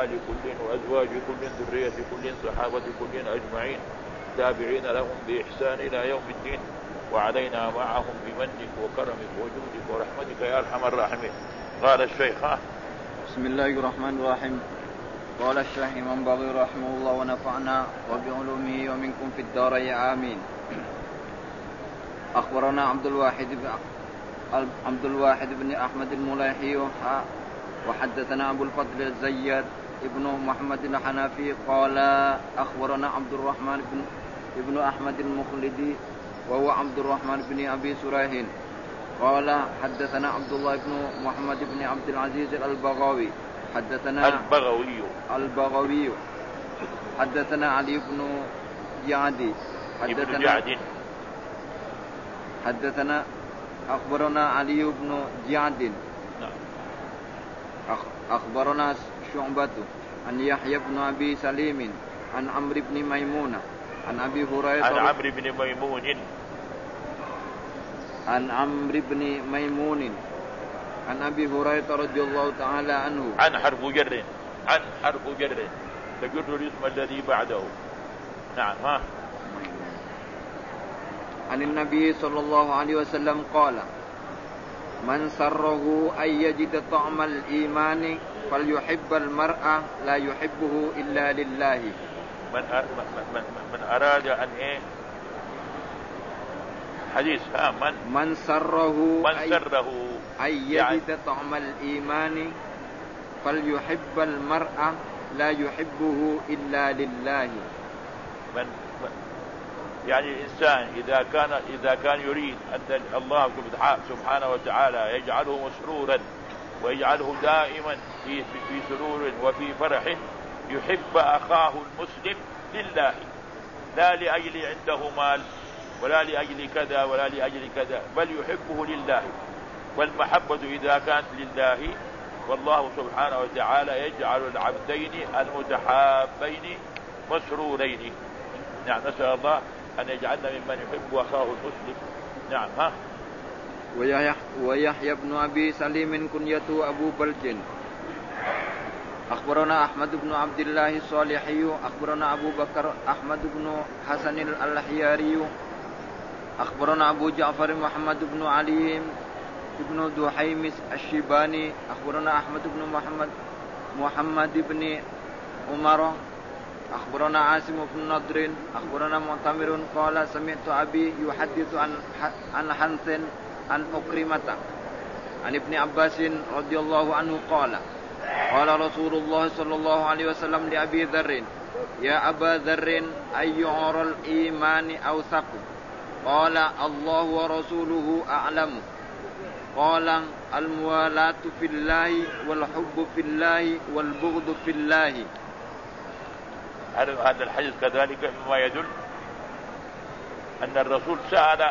آل كل وأزواج كل ذرية كل صحابة كل أجمعين تابعين لهم بإحسان إلى يوم الدين وعلينا معهم بمنك وكرمك وجودك ورحمتك يا أرحم الراحمين. قال الشيخ بسم الله الرحمن الرحيم. قال الشيخ إمام بغوي رحمه الله ونفعنا وبعلومه ومنكم في الدارين آمين. أخبرنا عبد الواحد بن أحمد المليحي وحدثنا أبو الفضل الزياد ابن محمد الحنفي قال أخبرنا عبد الرحمن بن أحمد المخلدي وهو عبد الرحمن بن أبي سريح قال حدثنا عبد الله بن محمد بن عبد العزيز البغوي حدثنا علي بن جعد حدثنا أخبرنا علي بن جعد أخبرنا شعبة عن يحيى بن أبي سليم عن عمرو بن ميمون عن أبي هريرة عن عمرو بن ميمون عن أبي هريرة رضي الله تعالى عنه عن حرف جر تجر الاسم الذي بعده. نعم. عن النبي صلى الله عليه وسلم قال من سره أن يجد طعم الإيمان فليحب المرء لا يحبه إلا لله. من أراد أن حديث من سره أن يجد طعم الإيمان فليحب المرء لا يحبه إلا لله. يعني الإنسان إذا كان يريد أن الله سبحانه وتعالى يجعله مسرورا ويجعله دائما في سرور وفي فرح يحب أخاه المسلم لله، لا لأجل عنده مال ولا لأجل كذا ولا لأجل كذا، بل يحبه لله. والمحبة إذا كانت لله والله سبحانه وتعالى يجعل العبدين المتحابين مسرورين. نعم، نسأل الله أن يجعلنا ممن يحب أخاه المسلم. نعم. ويحيى بن أبي سليم كنيته أبو بلج. أخبرنا أحمد بن عبد الله الصالحي أخبرنا أبو بكر أحمد بن حسن الحياري أخبرنا أبو جعفر محمد بن علي بن دحيم الشيباني أخبرنا أحمد بن محمد بن عمر أخبرنا عاصم بن نضر أخبرنا معتمر قال سمعت أبي يحدث عن حنث عن أكرمة عن ابن عباس رضي الله عنه قال قال رسول الله صلى الله عليه وسلم لأبي ذر يا أبا ذر أي عرى الإيمان أوثق؟ قال الله ورسوله أعلم. قال الموالاة في الله والحب في الله والبغض في الله. هذا الحديث كذلك مما يدل أن الرسول سأل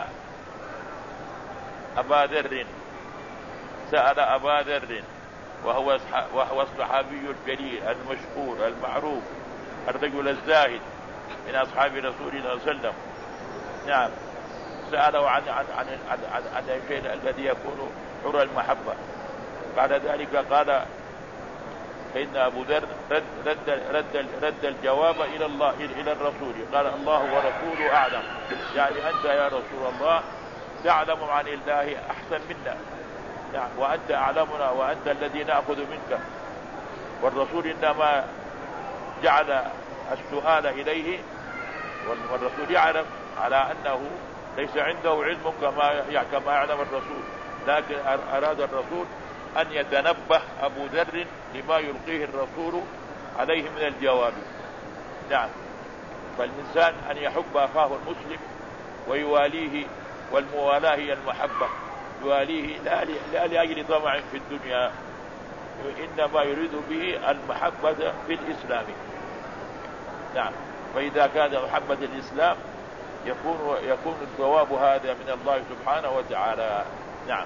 أبا ذر وهو الصحابي الجليل المشهور المعروف الرجل الزاهد من أصحاب رسول الله صلى الله عليه وسلم. نعم، سأله عن الشيء الذي يكون عرى المحبة. بعد ذلك قال إن أبو ذر رد الجواب إلى الرسول، قال الله ورسوله أعلم، يعني أنت يا رسول الله تعلم عن الله أحسن منا، يعني وأنت أعلمنا وأنت الذي نأخذ منك. والرسول إنما جعل السؤال إليه، والرسول يعلم على أنه ليس عنده علم كما يعلم الرسول، لكن أراد الرسول أن يتنبه أبو ذر لما يلقيه الرسول عليه من الجواب. نعم، فالإنسان أن يحب أخاه المسلم ويواليه، والموالاة هي المحبة، يواليه لا لأجل طمع في الدنيا، إنما يريد به المحبة في الإسلام. نعم، فإذا كان محبة الإسلام يكون الثواب هذا من الله سبحانه وتعالى. نعم،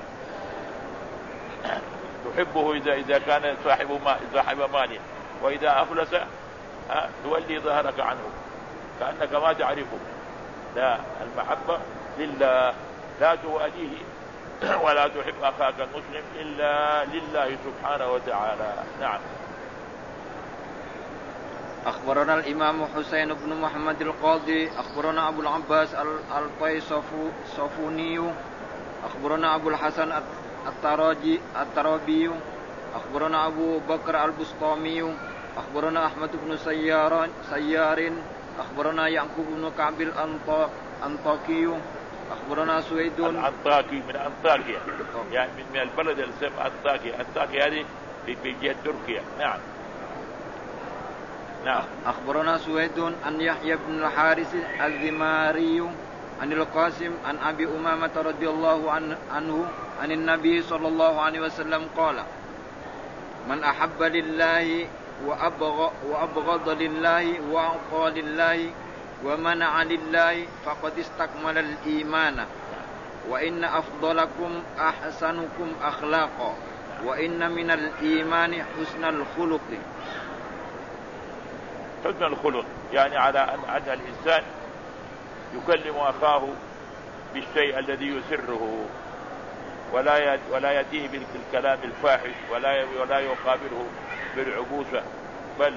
تحبه إذا كان صاحب مال، وإذا أفلس تولي ظهرك عنه كأنك ما تعرفه. لا، المحبة لله، لا تواليه ولا تحب أخاك المسلم إلا لله سبحانه وتعالى. نعم. أخبرنا الإمام حسين بن محمد القاضي أخبرنا أبو العباس الطيصفوني أخبرنا أبو الحسن الترابي أخبرنا أبو بكر البسطامي أخبرنا أحمد بن سيار أخبرنا يعقوب بن كعب الأنطاكي أخبرنا سويد الأنطاكي من أنطاكيا يعني من البلد اللي اسمها أنطاكيا. أنطاكيا هذه في جهة تركيا. نعم. أخبرنا سويد عن يحيى بن الحارث الذماري عن القاسم عن أبي أمامة رضي الله عنه عن النبي صلى الله عليه وسلم قال: من أحب لله وأبغض لله وأعطى لله ومنع لله فقد استكمل الإيمان، وإن أفضلكم أحسنكم أخلاقا، وإن من الإيمان حسن الخلق. حسن الخلق يعني على أن الإنسان يكلم أخاه بالشيء الذي يسره ولا يأتيه بالكلام الفاحش ولا يقابله بالعبوسة، بل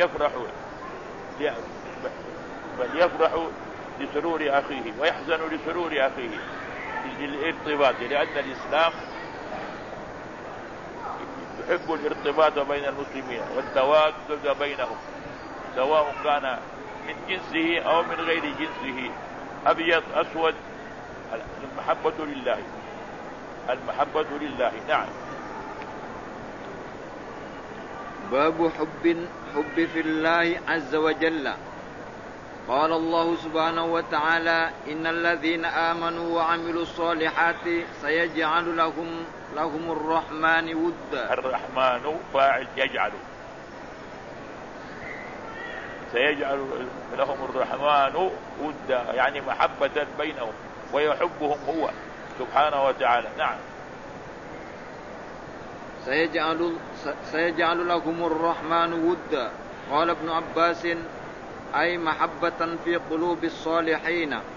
يفرح لسرور أخيه ويحزن لسرور أخيه للارتباط، لأن الإسلام يحب الارتباط بين المسلمين والتوادد بينهم، سواء كان من جنسه أو من غير جنسه، أبيض أسود. المحبة لله. نعم. باب حب في الله عز وجل. قال الله سبحانه وتعالى: إن الذين آمنوا وعملوا الصالحات سيجعل لهم الرحمن ودا. الرحمن فاعل يجعل، سيجعل لهم الرحمن ودا يعني محبة بينهم ويحبهم هو سبحانه وتعالى. نعم. سيجعل لهم الرحمن ودا. قال ابن عباس: أي محبة في قلوب الصالحين. نعم.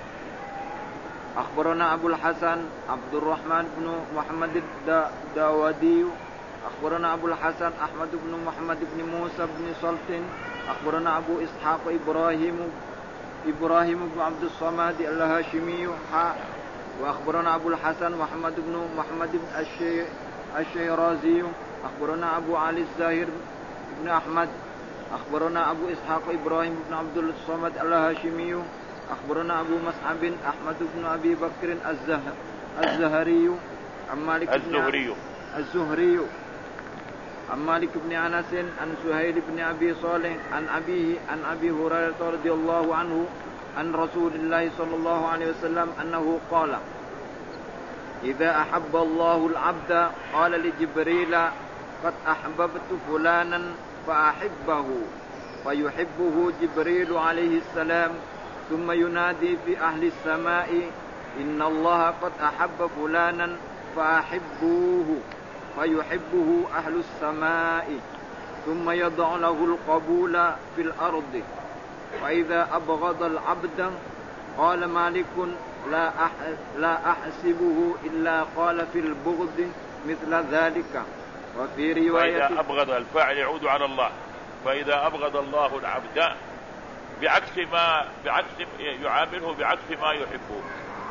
أخبرنا أبو الحسن عبد الرحمن بن محمد الداودي أخبرنا أبو الحسن أحمد بن محمد بن موسى بن سلط أخبرنا أبو إسحاق إبراهيم بن عبد الصمد الهاشمي وأخبرنا أبو الحسن محمد بن محمد بن الشيرازي أخبرنا أبو علي الزاهر بن أحمد أخبرنا أبو إسحاق إبراهيم بن عبد الصمد الهاشمي أخبرنا أبو مصعب أحمد بن أبي بكر الزهري عن مالك الزهري عن مالك بن أنس عن سهيل بن أبي صالح عن أبيه عن أبي هريرة رضي الله عنه عن رسول الله صلى الله عليه وسلم أنه قال: إذا أحب الله العبد قال لجبريل: قد أحببت فلانا فأحبه، فيحبه جبريل عليه السلام، ثم ينادي في أهل السماء: إن الله قد أحب فلانا فأحبوه، فيحبه أهل السماء، ثم يضع له القبول في الأرض. وإذا أبغض العبد قال مالك: لا أحسبه إلا قال في البغض مثل ذلك. وفي رواية: فإذا أبغض الفاعل يعود على الله، فإذا أبغض الله العبد يعامله بعكس ما يحبه.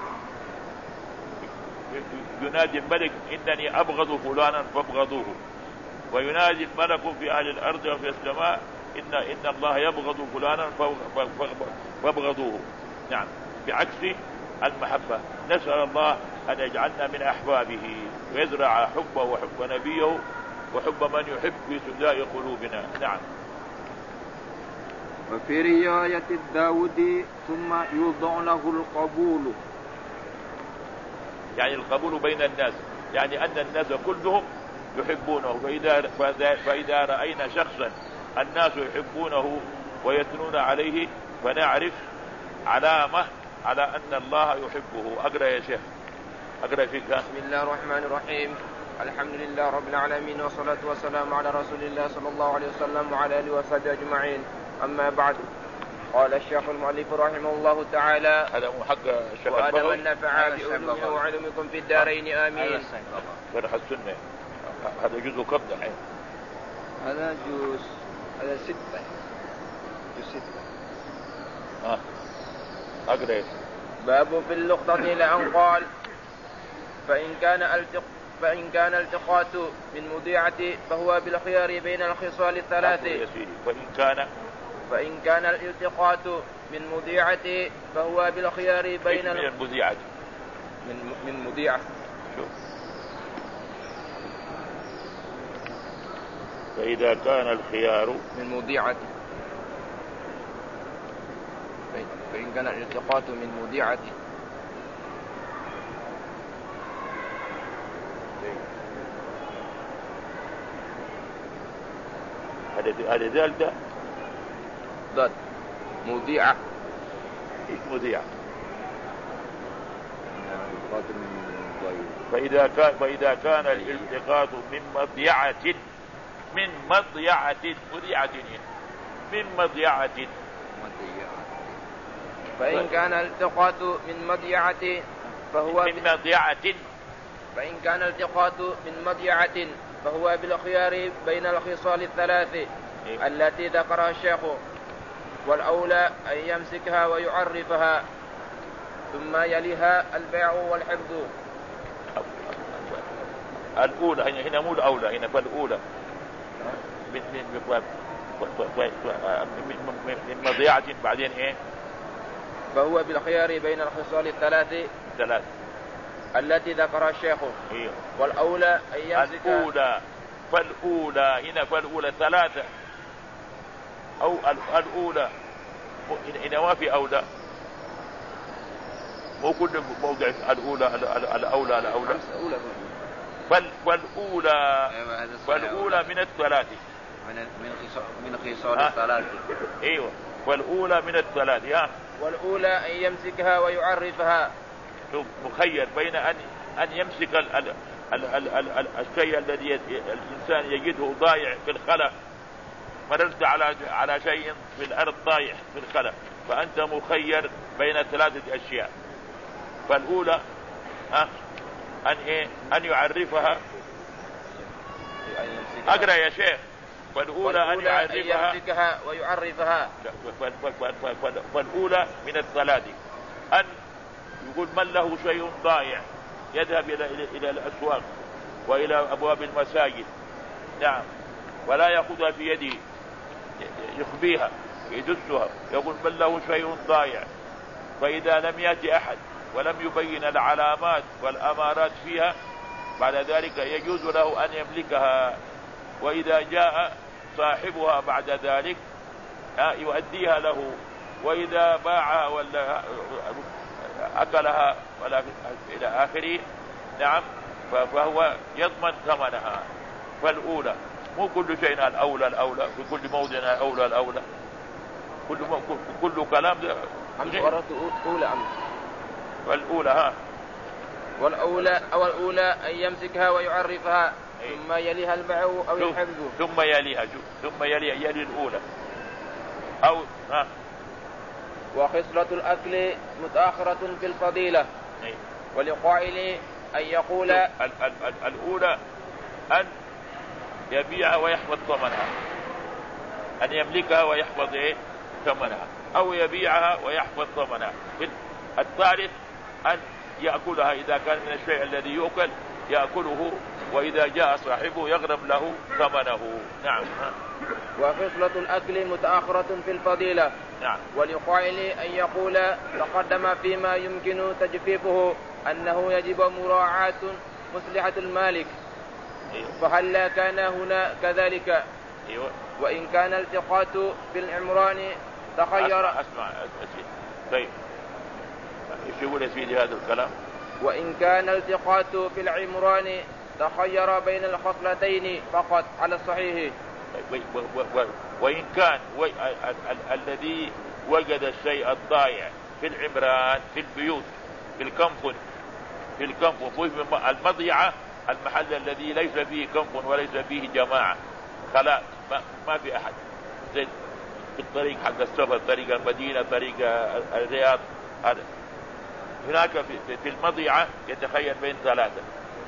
ينادي الملك: إنني أبغض فلانا فابغضوه، وينادي الملك في أهل الأرض وفي السماء: إن الله يبغض فلانا فابغضوه. نعم، بعكس المحبة. نسأل الله أن يجعلنا من أحبابه ويزرع حبه وحب نبيه وحب من يحب في سداء قلوبنا. نعم. وفي رواية الداودي: ثم يوضع له القبول، يعني القبول بين الناس، يعني أن الناس كلهم يحبونه. فإذا رأينا شخصا الناس يحبونه ويثنون عليه فنعرف علامة على أن الله يحبه. أقرأ يا شيخ، أقرأ فيك. بسم الله الرحمن الرحيم. الحمد لله رب العالمين، والصلاة والسلام على رسول الله صلى الله عليه وسلم وعلى آله وصحبه أجمعين. أما بعد، قال الشيخ المؤلف رحمه الله تعالى: هذا حق الشيخ وأنا من نفع بعلومه وعلومكم في الدارين آمين. شرح السنة هذا جزء قبض. هذا جزء، هذا 6. أقرأ. باب في اللقطة لأن قال فإن كان التقاط من مضيعة فهو بالخيار بين الخصال الثلاث. فإن كان الالتقاط من مضيعة فهو بالخيار بين من المذيعة من مضيعة. فإذا كان الخيار من مضيعة فإن كان الالتقاط من مضيعة هذا ذلك ضد مذيعة. مذيعة. فإذا كان الالتقاط من مضيعة فإن كان الالتقاط من مضيعة فهو بالخيار بين الخصال الثلاث التي ذكرها الشيخ، والأولى أن يمسكها ويعرفها ثم يليها البيع والحفظ. الأولى هنا مو الأولى، هنا فالأولى من مضيعة بعدين إيه؟ فهو بالخيار بين الخصال الثلاث التي ذكرها الشيخ. إيه. والأولى أن يمسكها. فالأولى ثلاثة أو الأولى هنا ما في أولى، مو كل موضع الأولى فالأولى من الثلاث من خصال الثلاث. ايوه والأولى من الثلاث. والأولى أن يمسكها ويعرفها. مخير بين أن يمسك الشيء الذي الإنسان يجده ضايع في الخلا، مررت على شيء في الأرض ضايع في الخلا، فأنت مخير بين ثلاثة أشياء. فالأولى أن يعرفها. أقرأ يا شيخ. فالأولى أن يمسكها ويعرفها. فالأولى من الثلاث أن يقول من له شيء ضايع يذهب إلى الأسواق وإلى أبواب المساجد، نعم، ولا يأخذها في يده، يخبيها يدسها، يقول من له شيء ضايع. فإذا لم يأتي أحد ولم يبين العلامات والأمارات فيها، بعد ذلك يجوز له أن يملكها. وإذا جاء صاحبها بعد ذلك يؤديها له، وإذا باعها ولا أكلها ولا إلى آخره، نعم، فهو يضمن ثمنها. فالأولى مو كل شيء الأولى في كل موضع الأولى كل كلام والأولى والأولى أن يمسكها ويعرفها ثم يليها البيع أو الحفظ. ثم يلي الأولى أو وخصلة الأكل متأخرة في الفضيلة. ولقائل أن يقول الأولى أن يبيع ويحفظ ثمنها، أن يملكها ويحفظ ثمنها، أو يبيعها ويحفظ ثمنها. الثالث أن يأكلها إذا كان من الشيء الذي يؤكل يأكله، وإذا جاء صاحبه يغرم له ثمنه. نعم. وخصلة الأكل متأخرة في الفضيلة. نعم. ولقائل أن يقول تقدم فيما يمكن تجفيفه أنه يجب مراعاة مصلحة المالك. أيوه. فهل كان هنا كذلك؟ أيوه. وإن كان التقاط في العمران تخير. أسمع. طيب ايش يقول يا سيدي هذا الكلام؟ وإن كان التقاط في العمران تخير بين الخصلتين فقط على الصحيح. وإن كان الذي وجد الشيء الضائع في العمران، في البيوت، في الكنف، المضيعة المحل الذي ليس فيه كنف وليس فيه جماعة، خلاء ما في أحد، زي في الطريق حق السفر، طريق المدينة، طريق الرياض، هذا هناك في المضيعة يتخيل بين ثلاثة.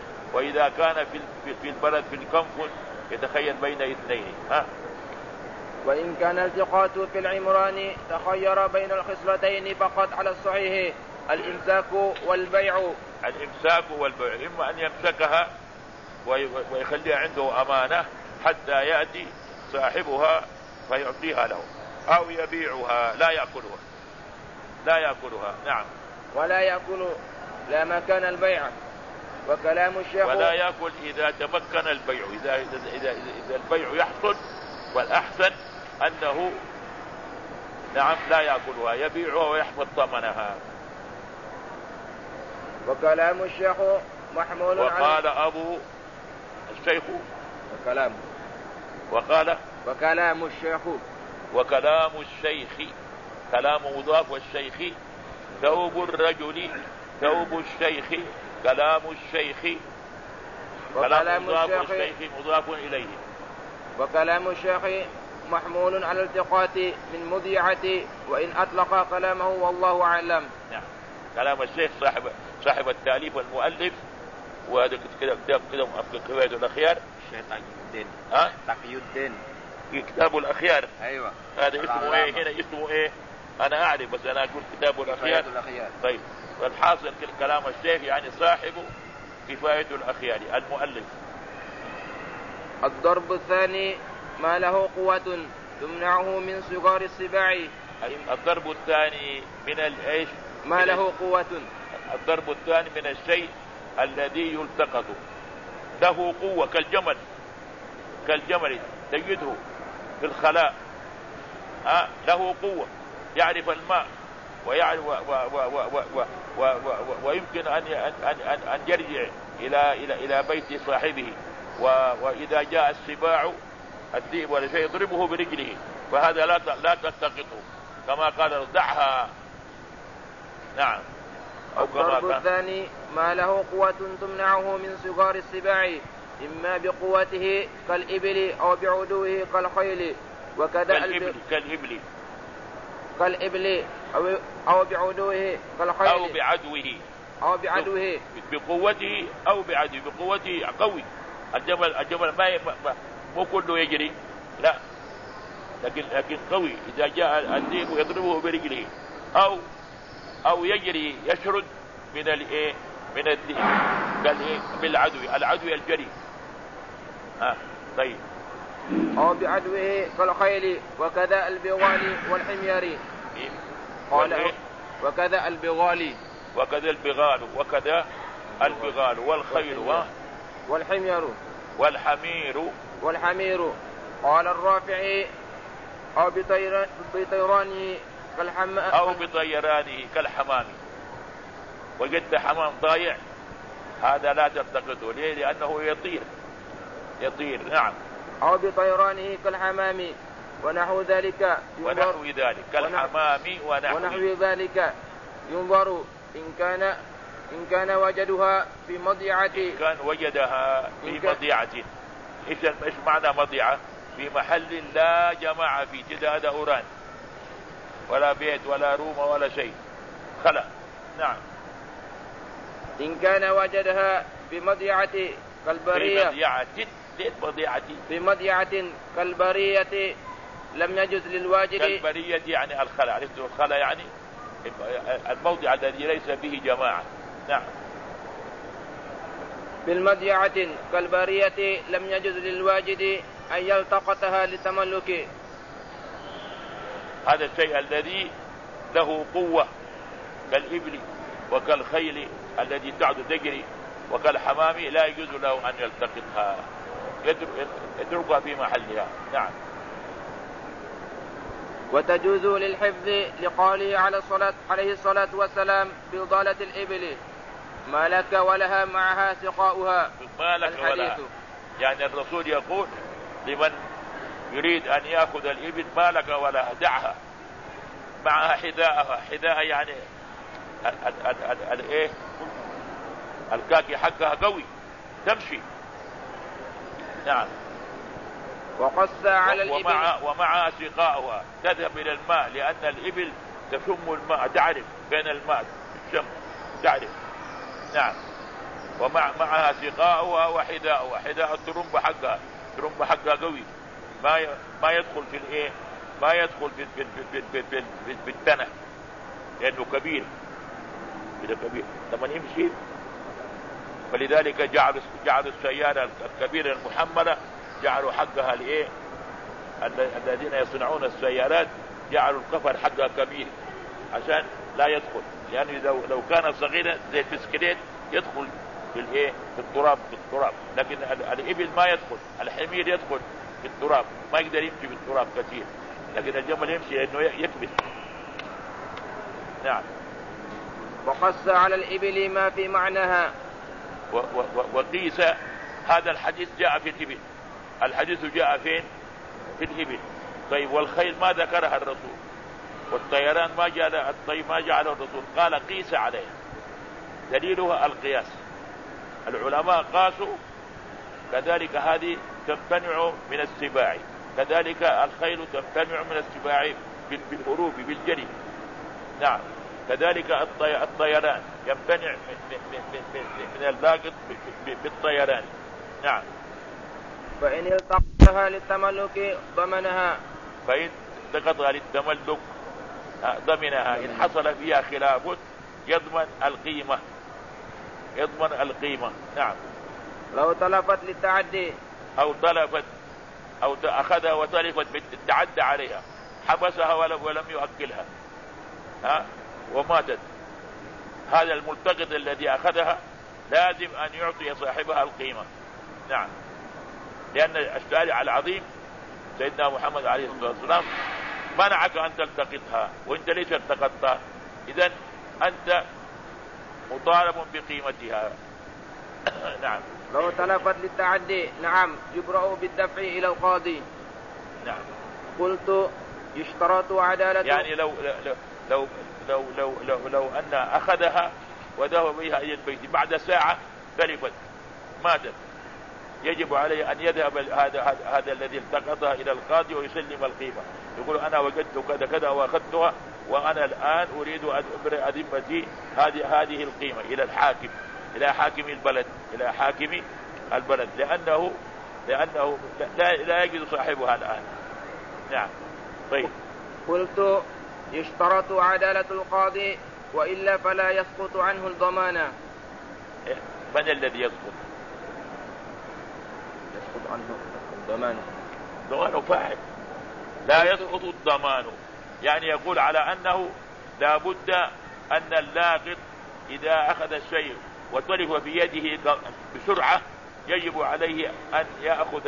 وإذا كان في البلد في الكنف يتخيل بين اثنين. وإن كان التقاط في العمران تخير بين الخصلتين فقط على الصحيح الإمساك والبيع. الإمساك والبيع، إما أن يمسكها ويخليها عنده أمانة حتى يأتي صاحبها فيعطيها له، أو يبيعها لا يأكلها. نعم. ولا يأكل لا مكان البيع. وكلام الشيخ ولا يأكل إذا تمكن البيع، إذا البيع يحصل، والأحسن أنه نعم لا يأكلها، يبيعها ويحفظ ثمنها. وكلام الشيخ محمول وقال أبو الشيخ وكلام الشيخ كلام مضاف، والشيخ ثوب الرجل، ثوب الشيخ، كلام الشيخ، كلام مضاف والشيخ مضاف إليه. وكلام الشيخ محمول على التقاط من مذيعة وإن أطلق كلامه والله أعلم. نعم. كلام الشيخ صاحب التأليف والمؤلف، وهذا كتاب كفاية الأخيار الشيخ تقي الدين كتاب الأخيار. أيوة. هذا اسمه إيه هنا؟ اسمه إيه؟ أنا أعرف، بس أنا أقول كتاب الأخيار. طيب، والحاصل كلام الشيخ يعني صاحب كفاية الأخيار المؤلف. الضرب الثاني ما له قوة تمنعه من صغار السباع. الضرب الثاني من الإيش؟ ما له قوة. الضرب الثاني من الشيء الذي يلتقط، له قوة، كالجمل تجده في الخلاء، له قوة، يعرف الماء ويعرف ويمكن أن يرجع إلى بيت صاحبه، وإذا جاء السباع الذئب ولا شيء يضربه برجله، فهذا لا تلتقطه، كما قال دعها. نعم. الضرب الثاني ما له قوة تمنعه من صغار السباع، إما بقوته كالإبل أو بعدوه كالخيل، وكذا كالإبل أو بعدوه كالخيل أو بعدوه بقوته أو بعدوه. بقوته قوي، الجمل ما مو كله يجري، لا، لكن قوي. إذا جاء الذئب يضربه برجله، أو يجري يشرد من الذئب بالعدو الجري. طيب. أو بعدوه كالخيل، وكذا البغال والحمير. قال وكذا البغال والخيل والحمير. قال الرافعي أو بطيرانه كالحمام. وجدت حمام ضايع، هذا لا تلتقطه. ليه؟ لأنه يطير. نعم. أو بطيرانه كالحمام ونحو ذلك كالحمام ونحو ذلك ينظر إن كان وجدها في مضيعة. كان وجدها في مضيعة. إيش معنى مضيعة؟ في محل لا جماعة فيه، كده هذا أوران ولا بيت ولا روم ولا شيء، خلا. نعم. إن كان وجدها في مضيعة كالبرية، في مضيعة كالبرية لم يجوز للواجد. كالبرية يعني الخلا، عرفت الخلا يعني الموضع الذي ليس به جماعة. نعم. في المضيعة كالبرية لم يجوز للواجد أن يلتقطها لتملك. هذا الشيء الذي له قوة كالإبل وكالخيل الذي تعد تجري، وكالحمام لا يجوز له أن يلتقطها، يتركها في محلها. نعم. وتجوز للحفظ لقوله عليه الصلاة والسلام بضالة الإبل ما لك ولها معها سقاؤها. ما لك ولها، يعني الرسول يقول لمن يريد أن يأخذ الإبل ما لك ولها، دعها معها حذاءها. حذاء يعني الكاكي حقها قوي تمشي. نعم. وقص على الإبل ومعها سقاؤها، تذهب إلى الماء، لأن الإبل تشم الماء، تعرف بين الماء الشم، تعرف. نعم. ومعها سقاؤها وحذاؤها. حذاء الترمبة حقها قوي، ما يدخل في الايه، ما يدخل في التنة، لانه كبير كده كبير لما يمشي. فلذلك جعلوا السيارة الكبيرة المحملة جعلوا حقها الايه، الذين يصنعون السيارات جعلوا الكفر حقها كبير عشان لا يدخل، يعني لو كان صغيرا زي البسكليت يدخل في الايه، في التراب، لكن الابل ما يدخل، الحمير يدخل في التراب، ما يقدر يمشي في التراب كثير، لكن الجمل يمشي لانه يكبس. نعم. وقص على الإبل ما في معناها. وقيس هذا الحديث جاء في الإبل، الحديث جاء فين؟ في الإبل. طيب والخيل ما ذكرها الرسول، والطيران ما جعله الرسول، قال قيس عليها، دليلها القياس، العلماء قاسوا. كذلك هذه تمتنع من السباع، كذلك الخيل تمتنع من السباع بالهروب بالجري. نعم. كذلك الطيران يمتنع من اللاقط بالطيران. نعم. فإن التقطها للتملك ضمنها، فإن التقطها للتملك ضمنها، إن حصل فيها خلاف يضمن القيمة. نعم. لو تلفت للتعدي، أو تلفت أو أخذها وتلفت بالتعدى عليها، حبسها ولم يؤكلها وماتت، هذا الملتقط الذي أخذها لازم أن يعطي صاحبها القيمة. نعم. لأن الشارع العظيم سيدنا محمد عليه الصلاة والسلام منعك أن تلتقطها، وإنت ليش التقطتها؟ إذن أنت مطالب بقيمتها. نعم. لو تلفت للتعدي، نعم، يبرأ بالدفع إلى القاضي. نعم. قلت يشترط عدالة، يعني لو أن أخذها وذهب بها إلى البيت، بعد ساعة تلفت ماتت، يجب عليه أن يذهب هذا الذي التقطها إلى القاضي ويسلم القيمة، يقول أنا وجدت كذا كذا وأخذتها، وأنا الآن أريد أن أبرئ ذمتي هذه القيمة إلى الحاكم، إلى حاكم البلد، لأنه لا يجد صاحبها الآن. نعم. طيب. قلت يشترط عدالة القاضي، وإلا فلا يسقط عنه الضمانة. من الذي يسقط عنه الضمان؟ ضمان فاعل، لا يسقط الضمان، يعني يقول على أنه لا بد أن اللاقط إذا أخذ الشيء وتلف في يده بسرعة يجب عليه أن يأخذ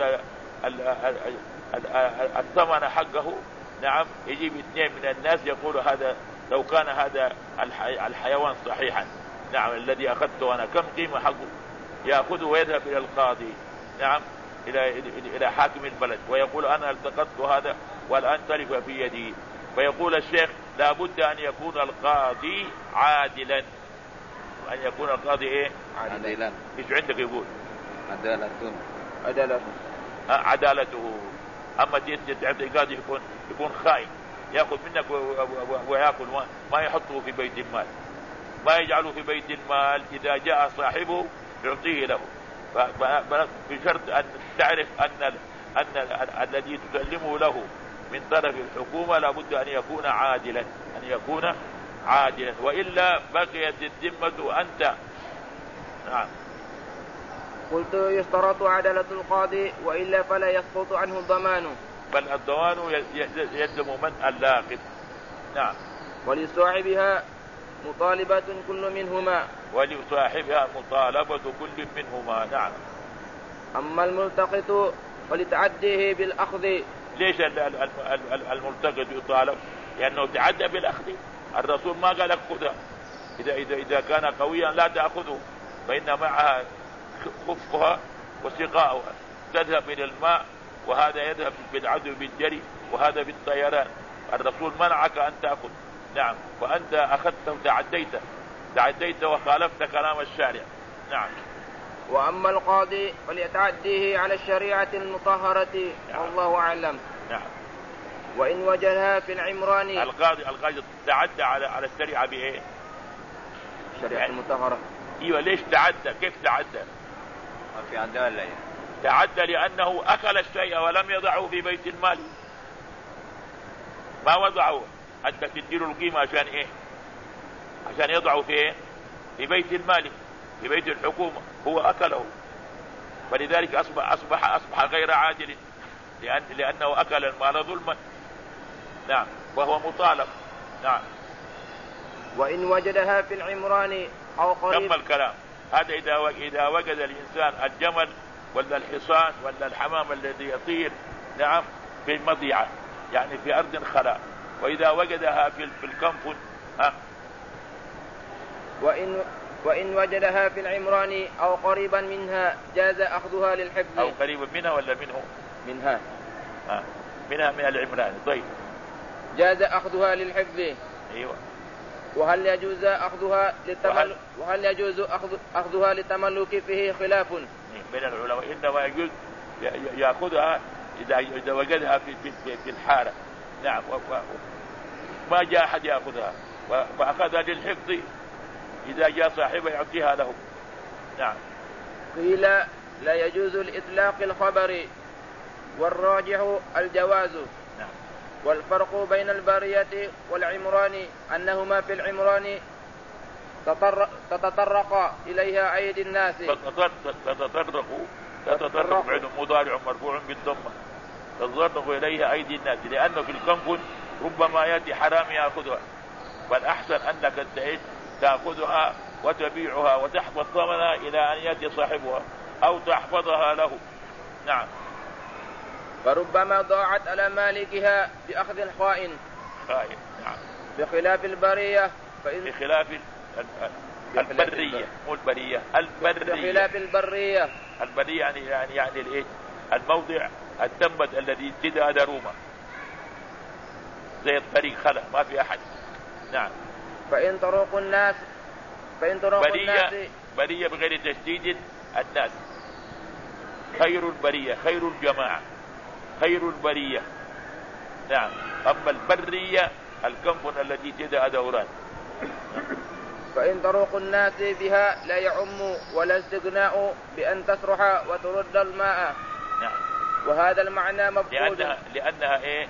الثمن حقه. نعم. يجيب 2 من الناس يقول هذا لو كان هذا الحيوان صحيحا، نعم، الذي أخذته أنا كم قيمة حقه، يأخذه ويذهب إلى القاضي، نعم، إلى حاكم البلد، ويقول أنا التقطت هذا والآن تلف في يدي، فيقول الشيخ لا بد أن يكون القاضي عادلا. أن يكون القاضي إيه؟ عادلا. إيش عندك يقول؟ عدالته. أما تعطي قاضي يكون خائن، يأخذ منك ويأكل، ما يحطه في بيت المال، ما يجعله في بيت المال، إذا جاء صاحبه يعطيه له، بشرط أن تعرف أن الذي تسلمه له من طرف الحكومة لابد أن يكون عادلا، وإلا بقيت الذمة أنت. نعم. قلت يشترط عدالة القاضي، وإلا فلا يسقط عنه الضمان، بل الضمان يلزم من اللاقط. نعم. ولصاحبها مطالبة كل منهما. نعم. أما الملتقط فلتعديه بالأخذ. ليش الملتقط يطالب؟ لأنه تعدى بالأخذ، الرسول ما قال أخذها، إذا كان قويا لا تأخذه، فإن معها خفها وسقاؤها، تذهب إلى الماء، وهذا يذهب بالعدو بالجري، وهذا بالطيران، الرسول منعك أن تأخذ. نعم. وأنت أخذته تعديت وخالفت كلام الشارع. نعم. وأما القاضي فليتعديه على الشريعة المطهرة. نعم. والله أعلم. نعم. وإن وجدها في العمران، القاضي تعدى على الشريعة بإيه؟ الشريعة المطهرة. ايوه. ليش تعدى؟ كيف تعدى؟ ما في عدالة تعدى لأنه أكل الشيء ولم يضعه في بيت المال، ما وضعه حتى تديله القيمة عشان إيه؟ عشان يضعه في إيه؟ في بيت المال، في بيت الحكومة، هو أكله، فلذلك أصبح غير عادل لأنه أكل المال ظلما. نعم، وهو مطالب. نعم. وإن وجدها في العمران أو قريب. تم الكلام. هذا إذا وجد الإنسان الجمل ولا الحصان ولا الحمام الذي يطير، نعم، في مضيعة يعني في أرض خلاء، وإذا وجدها في الكنف وإن وجدها في العمران أو قريبا منها جاز أخذها للحفظ. أو قريبا منها ولا منه؟ منها. منها من العمران. طيب، جاز أخذها للحفظ. أيوة. وهل يجوز أخذها للتملك فيه خلاف من العلماء. إنما يجوز يأخذها إذا وجدها في الحارة. نعم، ما جاء أحد يأخذها وأخذها للحفظ، إذا جاء صاحبه يعطيها له. نعم. قيل لا يجوز لإطلاق الخبر والراجح الجواز. نعم. والفرق بين البرية والعمران أنهما في العمران تتطرق إليها أيدي الناس. تتطرق بعد مضارع مرفوع بالضمة، تتطرق إليها أيدي الناس، لأنه في الكنف ربما يأتي حرام يأخذها، فالأحسن أنك تأخذها وتبيعها وتحفظ ثمنها إلى أن يأتي صاحبها أو تحفظها له. نعم. فربما ضاعت على مالكها بأخذ الخائن. نعم. بخلاف البرية بخلاف البرية، مو البرية، البرية. بخلاف البرية يعني الايه؟ الموضع التنبت الذي ابتدأ درومة زي الطريق خلا ما في أحد. نعم. فإن طرق الناس برية بغير تشديد الناس، خير البرية، خير الجماعة، خير البرية. نعم. أما البرية الكنف التي ابتدأ دوران. فإن طرق الناس بها لا يعم ولا استغناء بأن تسرح وترد الماء. نعم. وهذا المعنى مفقود. لأنها إيه؟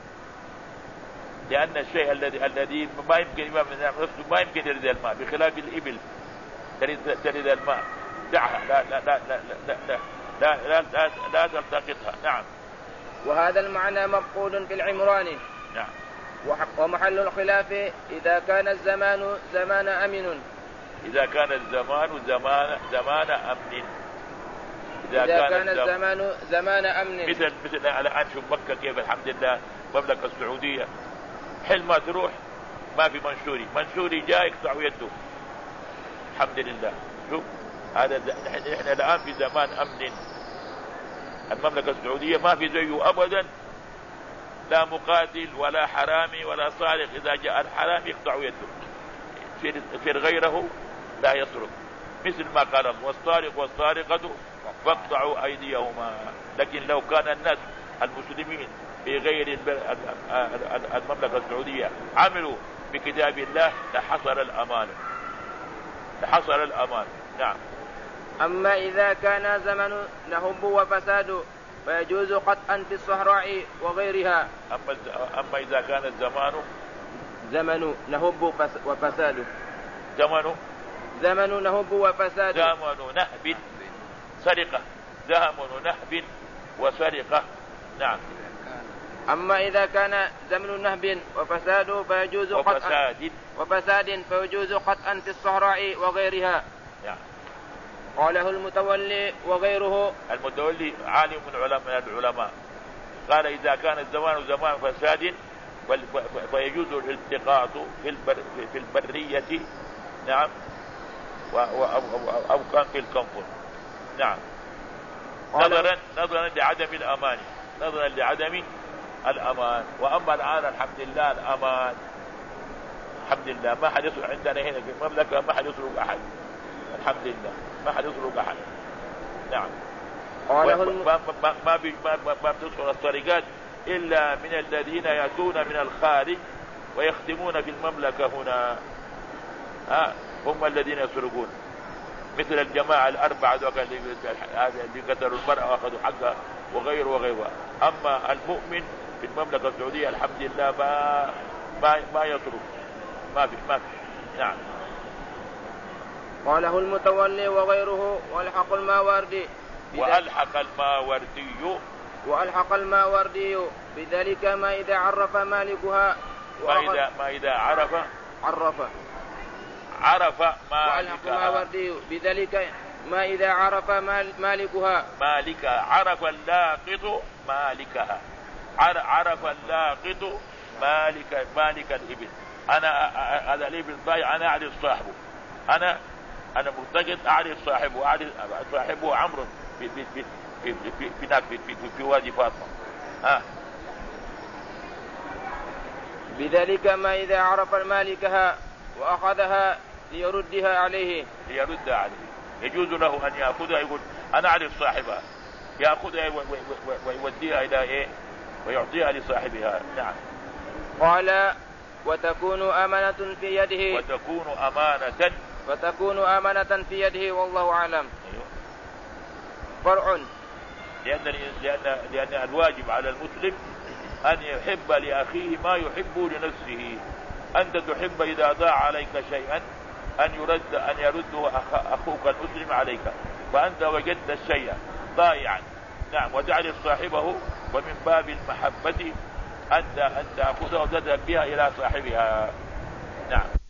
لأن الشيء الذي ما يمكن نفسه ما يمكن يرد الماء، بخلاف الإبل ترد الماء. دعها، لا لا لا لا لا لا لا لا لا تلتقطها. نعم. وهذا المعنى مفقود في العمران. نعم. ومحل الخلاف إذا كان الزمان زمان أمن. إذا كان الزمان زمان أمن. إذا كان الزمان زمان أمن. مثل على الآن شوف مكة كيف الحمد لله، المملكة السعودية حل ما تروح ما في منشوري جاء يقطع يده. الحمد لله. شوف هذا نحن الآن في زمان أمن. المملكة السعودية ما في زيه أبدا، لا مقاتل ولا حرامي ولا سارق، إذا جاء الحرام يقطع يده، في غيره لا يسرق، مثل ما قال الله والسارق والسارقة فاقطعوا أيديهما. لكن لو كان الناس المسلمين في غير المملكة السعودية عملوا بكتاب الله لحصل الأمان. نعم. أما إذا كان زمن نهب وفساد فيجوز قطعا في الصحراء وغيرها. أما إذا كان الزمان زمن نهب وفساد. زمن نهب وفساد. زمن نهب سرقة، زمن نهب وسرقة. نعم. أما إذا كان زمن نهب وفساد فيجوز وفساد فيجوز قطعا في الصحراء وغيرها. نعم. قاله المتولي وغيره. المتولي عالم من العلماء قال إذا كان الزمان زمان فساد فيجوز الالتقاط في البرية. نعم. أو كان في الكنف. نعم. نظرا لعدم الأمان. وأما الآن الحمد لله الأمان، الحمد لله ما حد يسرق عندنا هنا في المملكة، ما حد يسرق أحد، الحمد لله ما حد يسرق أحد. نعم. ما بتسرق السرقات إلا من الذين يأتون من الخارج ويختمون في المملكة هنا، هم الذين يسرقون. مثل الجماعة الأربعة اللي قتلوا المرأة وأخذوا حقها وغيره. أما المؤمن في المملكة السعودية الحمد لله ما يصرف، ما في. نعم. قاله المتولي وغيره. وألحق الماوردي بذلك ما إذا عرف مالكها عرف بذلك ما إذا عرف مالكها عرف اللاقط مالكها، عرف اللاقط مالك الإبل. أنا هذا الإبل ضايع، أنا أعرف صاحبه، أنا مرتقد أعرف صاحبه، صاحبه عمرو في وادي فاطمة. بذلك ما إذا عرف مالكها وأخذها ليردها عليه. يجوز له أن يأخذها، يقول أنا أعرف صاحبها، يأخذها ويوديها إلى إيه ويعطيها لصاحبها. نعم. قال وتكون أمانة في يده والله أعلم. فرع. لأن الواجب على المسلم أن يحب لأخيه ما يحب لنفسه. أنت تحب إذا ضاع عليك شيئا أن يرده أخوك المسلم عليك، فأنت وجدت الشيء ضائعا، نعم، وتعرف صاحبه، ومن باب المحبة أن تأخذه وتذهب بها إلى صاحبها. نعم.